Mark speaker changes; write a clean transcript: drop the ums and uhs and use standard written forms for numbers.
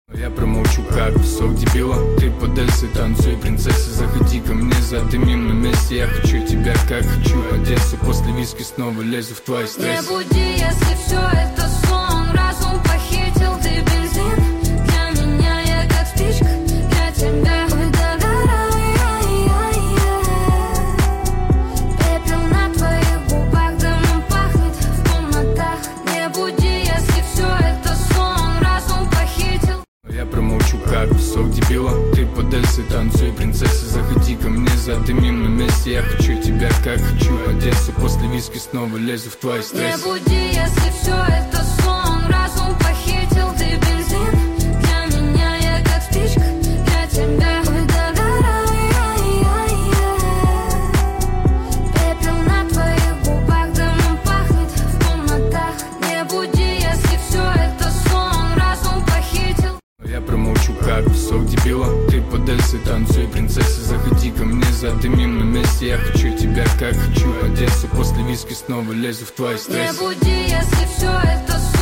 Speaker 1: Я промолчу, как песок дебила. Ты под Эльсой танцуй, принцесса, заходи ко мне, задымим на месте. Я хочу тебя, как хочу Одессу. После виски снова лезу в твой стресс.
Speaker 2: Не буди, если все это сон. Разум похитил, ты бензин. Для меня я как спичка, для тебя догораю. Пепел на твоих губах, дымом пахнет в комнатах. Не буди, если все это сон. Разум похитил.
Speaker 1: Я промолчу, как песок дебила. Ты под Эльсой танцуй, принцесса, заходи ко мне, задымим на месте. Я хочу тебя, как хочу Одессу. После виски снова лезу в твой
Speaker 2: Не
Speaker 1: стресс.
Speaker 2: буди, если все это сон. Разум похитил, ты бензин. Для меня я как спичка, для тебя догораю. Пепел на твоих губах, дымом пахнет в комнатах. Не буди, если все это сон. Разум похитил.
Speaker 1: Я промолчу, как песок дебила. Ты под Эльсой танцуй, принцесса, заходи ко мне, задымим на месте. Я хочу тебя, как хочу Одессу. После виски снова лезу в твой
Speaker 2: Не
Speaker 1: стресс.
Speaker 2: буди, если все это сон.